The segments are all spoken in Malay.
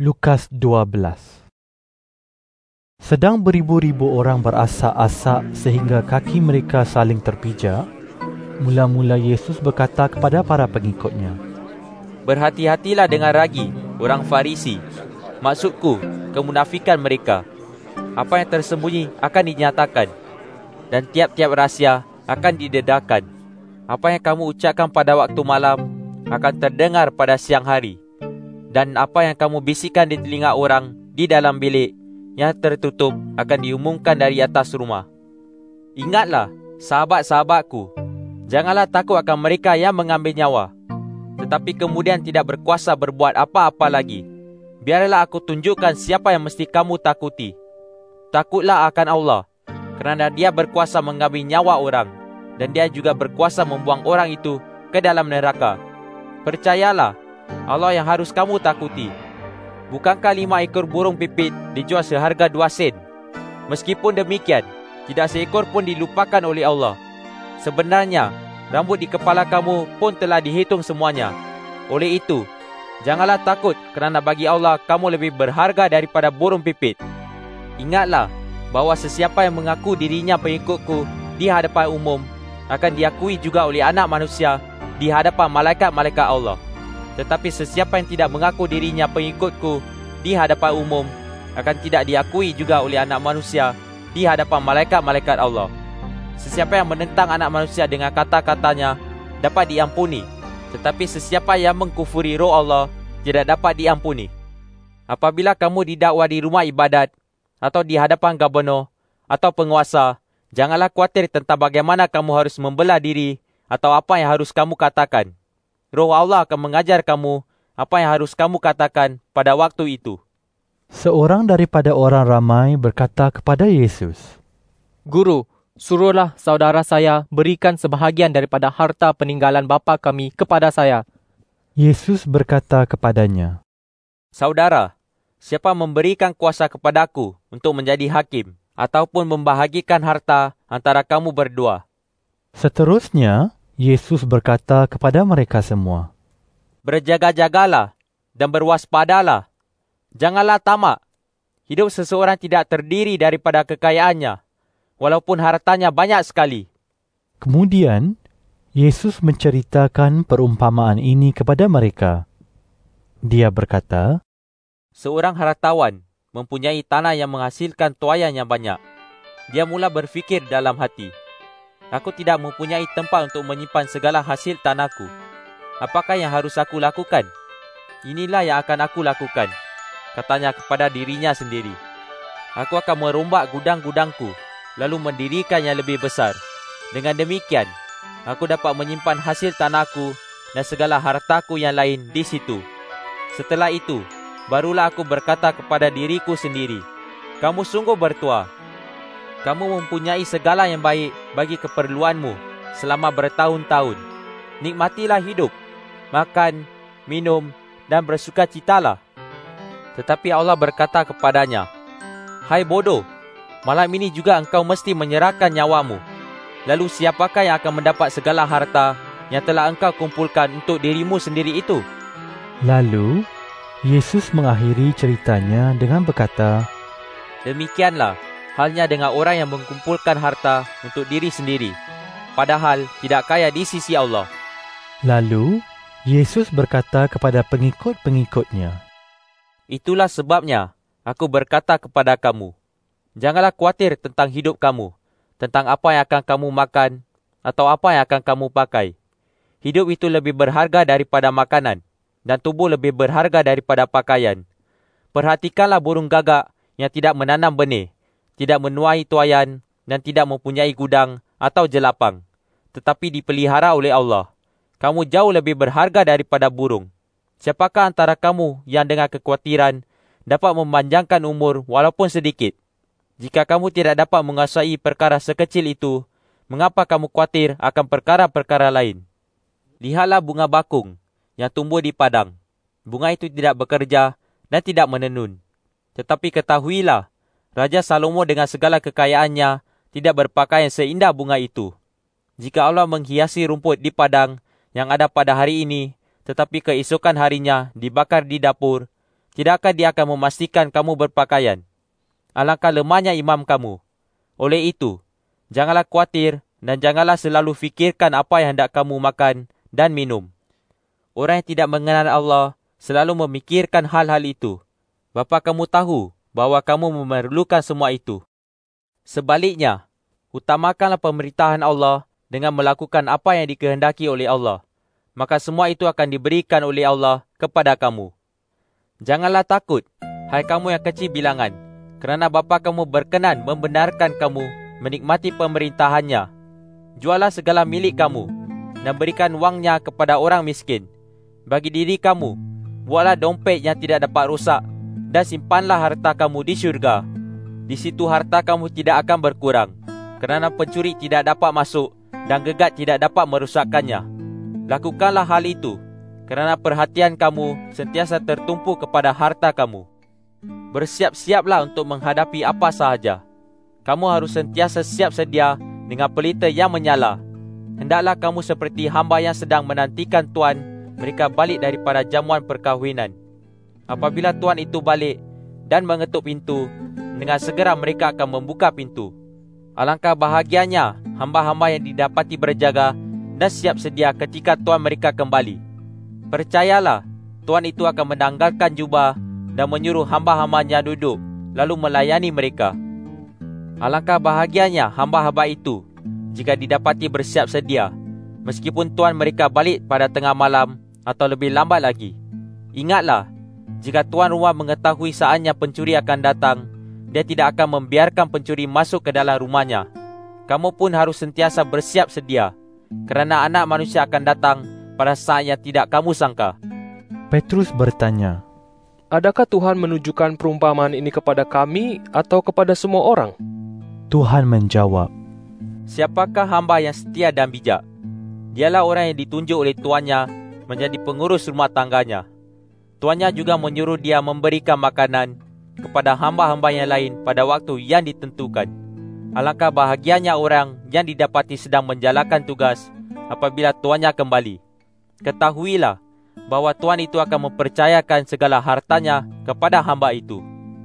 Lukas 12. Sedang beribu-ribu orang berasak-asak sehingga kaki mereka saling terpijak, mula-mula Yesus berkata kepada para pengikutnya, "Berhati-hatilah dengan ragi orang Farisi, maksudku kemunafikan mereka. Apa yang tersembunyi akan dinyatakan, dan tiap-tiap rahsia akan didedahkan. Apa yang kamu ucapkan pada waktu malam akan terdengar pada siang hari, dan apa yang kamu bisikkan di telinga orang di dalam bilik yang tertutup akan diumumkan dari atas rumah. Ingatlah, sahabat-sahabatku, janganlah takut akan mereka yang mengambil nyawa, tetapi kemudian tidak berkuasa berbuat apa-apa lagi. Biarlah aku tunjukkan siapa yang mesti kamu takuti. Takutlah akan Allah, kerana Dia berkuasa mengambil nyawa orang, dan Dia juga berkuasa membuang orang itu ke dalam neraka. Percayalah, Allah yang harus kamu takuti. Bukankah 5 ekor burung pipit dijual seharga 2 sen? Meskipun demikian, tidak seekor pun dilupakan oleh Allah. Sebenarnya, rambut di kepala kamu pun telah dihitung semuanya. Oleh itu, janganlah takut, kerana bagi Allah kamu lebih berharga daripada burung pipit. Ingatlah bahawa sesiapa yang mengaku dirinya pengikutku di hadapan umum akan diakui juga oleh Anak Manusia di hadapan malaikat-malaikat Allah. Tetapi sesiapa yang tidak mengaku dirinya pengikutku di hadapan umum akan tidak diakui juga oleh Anak Manusia di hadapan malaikat-malaikat Allah. Sesiapa yang menentang Anak Manusia dengan kata-katanya dapat diampuni, tetapi sesiapa yang mengkufuri Roh Allah tidak dapat diampuni. Apabila kamu didakwa di rumah ibadat atau di hadapan gubernur atau penguasa, janganlah khawatir tentang bagaimana kamu harus membelah diri atau apa yang harus kamu katakan. Roh Allah akan mengajar kamu apa yang harus kamu katakan pada waktu itu." Seorang daripada orang ramai berkata kepada Yesus, "Guru, suruhlah saudara saya berikan sebahagian daripada harta peninggalan bapa kami kepada saya." Yesus berkata kepadanya, "Saudara, siapa memberikan kuasa kepadaku untuk menjadi hakim ataupun membahagikan harta antara kamu berdua?" Seterusnya, Yesus berkata kepada mereka semua, "Berjaga-jagalah dan berwaspadalah. Janganlah tamak. Hidup seseorang tidak terdiri daripada kekayaannya, walaupun hartanya banyak sekali." Kemudian, Yesus menceritakan perumpamaan ini kepada mereka. Dia berkata, Seorang hartawan mempunyai tanah yang menghasilkan tuaian yang banyak. Dia mula berfikir dalam hati, "Aku tidak mempunyai tempat untuk menyimpan segala hasil tanahku. Apakah yang harus aku lakukan? Inilah yang akan aku lakukan," katanya kepada dirinya sendiri. "Aku akan merombak gudang-gudangku, lalu mendirikan yang lebih besar. Dengan demikian, aku dapat menyimpan hasil tanahku dan segala hartaku yang lain di situ. Setelah itu, barulah aku berkata kepada diriku sendiri, kamu sungguh bertuah. Kamu mempunyai segala yang baik bagi keperluanmu selama bertahun-tahun. Nikmatilah hidup, makan, minum, dan bersukacitalah." Tetapi Allah berkata kepadanya, "Hai bodoh, malam ini juga engkau mesti menyerahkan nyawamu. Lalu siapakah yang akan mendapat segala harta yang telah engkau kumpulkan untuk dirimu sendiri itu?" Lalu, Yesus mengakhiri ceritanya dengan berkata, "Demikianlah halnya dengan orang yang mengumpulkan harta untuk diri sendiri, padahal tidak kaya di sisi Allah." Lalu, Yesus berkata kepada pengikut-pengikutnya, "Itulah sebabnya aku berkata kepada kamu, janganlah khawatir tentang hidup kamu, tentang apa yang akan kamu makan atau apa yang akan kamu pakai. Hidup itu lebih berharga daripada makanan, dan tubuh lebih berharga daripada pakaian. Perhatikanlah burung gagak yang tidak menanam benih, tidak menuai tuaian, dan tidak mempunyai gudang atau jelapang, tetapi dipelihara oleh Allah. Kamu jauh lebih berharga daripada burung. Siapakah antara kamu yang dengan kekhawatiran dapat memanjangkan umur walaupun sedikit? Jika kamu tidak dapat menguasai perkara sekecil itu, mengapa kamu khawatir akan perkara-perkara lain? Lihatlah bunga bakung yang tumbuh di padang. Bunga itu tidak bekerja dan tidak menenun. Tetapi ketahuilah, Raja Salomo dengan segala kekayaannya tidak berpakaian seindah bunga itu. Jika Allah menghiasi rumput di padang yang ada pada hari ini, tetapi keesokan harinya dibakar di dapur, tidakkah dia akan memastikan kamu berpakaian? Alangkah lemahnya imam kamu. Oleh itu, janganlah khawatir dan janganlah selalu fikirkan apa yang hendak kamu makan dan minum. Orang yang tidak mengenal Allah selalu memikirkan hal-hal itu. Bapa kamu tahu bahawa kamu memerlukan semua itu. Sebaliknya, utamakanlah pemerintahan Allah dengan melakukan apa yang dikehendaki oleh Allah. Maka semua itu akan diberikan oleh Allah kepada kamu. Janganlah takut, hai kamu yang kecil bilangan, kerana Bapa kamu berkenan membenarkan kamu menikmati pemerintahannya. Jualah segala milik kamu dan berikan wangnya kepada orang miskin. Bagi diri kamu, buatlah dompet yang tidak dapat rosak dan simpanlah harta kamu di syurga. Di situ harta kamu tidak akan berkurang, kerana pencuri tidak dapat masuk dan gegat tidak dapat merosakkannya. Lakukanlah hal itu, kerana perhatian kamu sentiasa tertumpu kepada harta kamu. Bersiap-siaplah untuk menghadapi apa sahaja. Kamu harus sentiasa siap sedia dengan pelita yang menyala. Hendaklah kamu seperti hamba yang sedang menantikan tuan mereka balik daripada jamuan perkahwinan. Apabila tuan itu balik dan mengetuk pintu, dengan segera mereka akan membuka pintu. Alangkah bahagianya hamba-hamba yang didapati berjaga dan siap sedia ketika tuan mereka kembali. Percayalah, tuan itu akan menanggalkan jubah dan menyuruh hamba-hambanya duduk, lalu melayani mereka. Alangkah bahagianya hamba-hamba itu jika didapati bersiap sedia, meskipun tuan mereka balik pada tengah malam atau lebih lambat lagi. Ingatlah, jika tuan rumah mengetahui saatnya pencuri akan datang, dia tidak akan membiarkan pencuri masuk ke dalam rumahnya. Kamu pun harus sentiasa bersiap sedia, kerana Anak Manusia akan datang pada saat yang tidak kamu sangka. Petrus bertanya, Adakah Tuhan menunjukkan perumpamaan ini kepada kami atau kepada semua orang? Tuhan menjawab, Siapakah hamba yang setia dan bijak? Dialah orang yang ditunjuk oleh tuannya menjadi pengurus rumah tangganya. Tuannya juga menyuruh dia memberikan makanan kepada hamba-hamba yang lain pada waktu yang ditentukan. Alangkah bahagianya orang yang didapati sedang menjalankan tugas apabila tuannya kembali. Ketahuilah bahawa tuan itu akan mempercayakan segala hartanya kepada hamba itu.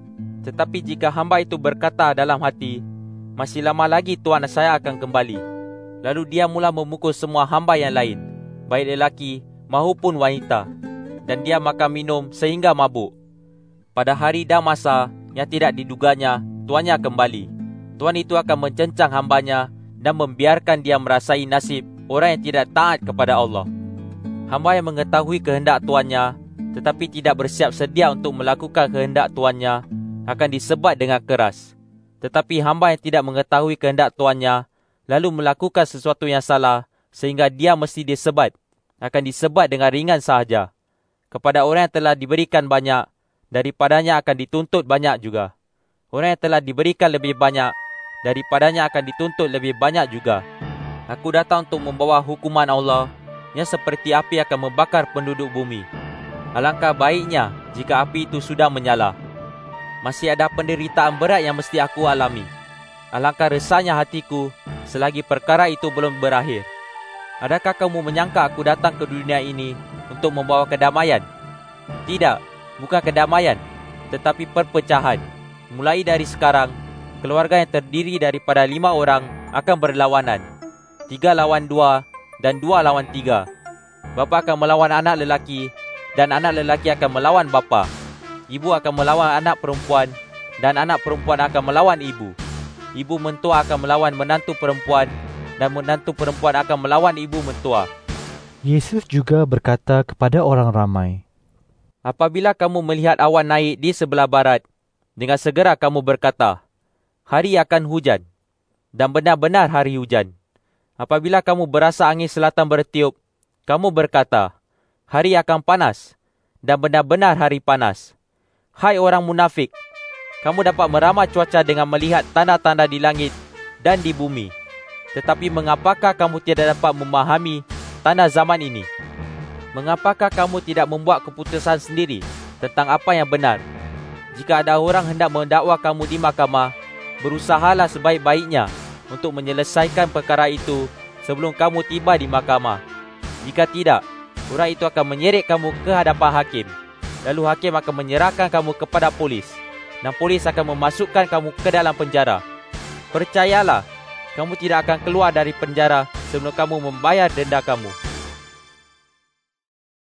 Tetapi jika hamba itu berkata dalam hati, masih lama lagi tuan saya akan kembali, lalu dia mula memukul semua hamba yang lain, baik lelaki maupun wanita, dan dia makan minum sehingga mabuk. Pada hari dan masa yang tidak diduganya, tuannya kembali. Tuan itu akan mencencang hambanya dan membiarkan dia merasai nasib orang yang tidak taat kepada Allah. Hamba yang mengetahui kehendak tuannya tetapi tidak bersiap sedia untuk melakukan kehendak tuannya akan disebat dengan keras. Tetapi hamba yang tidak mengetahui kehendak tuannya lalu melakukan sesuatu yang salah sehingga dia mesti disebat, akan disebat dengan ringan sahaja. Kepada orang yang telah diberikan banyak, daripadanya akan dituntut banyak juga. Orang yang telah diberikan lebih banyak, daripadanya akan dituntut lebih banyak juga. Aku datang untuk membawa hukuman Allah yang seperti api akan membakar penduduk bumi. Alangkah baiknya jika api itu sudah menyala. Masih ada penderitaan berat yang mesti aku alami. Alangkah resahnya hatiku selagi perkara itu belum berakhir. Adakah kamu menyangka aku datang ke dunia ini untuk membawa kedamaian? Tidak, bukan kedamaian, tetapi perpecahan. Mulai dari sekarang, keluarga yang terdiri daripada 5 orang akan berlawanan. 3 lawan 2 dan 2 lawan 3. Bapa akan melawan anak lelaki dan anak lelaki akan melawan bapa. Ibu akan melawan anak perempuan dan anak perempuan akan melawan ibu. Ibu mentua akan melawan menantu perempuan dan menantu perempuan akan melawan ibu mentua. Yesus juga berkata kepada orang ramai, Apabila kamu melihat awan naik di sebelah barat, dengan segera kamu berkata, hari akan hujan, dan benar-benar hari hujan. Apabila kamu berasa angin selatan bertiup, kamu berkata, hari akan panas, dan benar-benar hari panas. Hai orang munafik, kamu dapat meramal cuaca dengan melihat tanda-tanda di langit dan di bumi. Tetapi mengapakah kamu tidak dapat memahami tanda zaman ini? Mengapakah kamu tidak membuat keputusan sendiri tentang apa yang benar? Jika ada orang hendak mendakwa kamu di mahkamah, berusahalah sebaik-baiknya untuk menyelesaikan perkara itu sebelum kamu tiba di mahkamah. Jika tidak, orang itu akan menyeret kamu ke hadapan hakim. Lalu hakim akan menyerahkan kamu kepada polis, dan polis akan memasukkan kamu ke dalam penjara. Percayalah, kamu tidak akan keluar dari penjara sebelum kamu membayar denda kamu.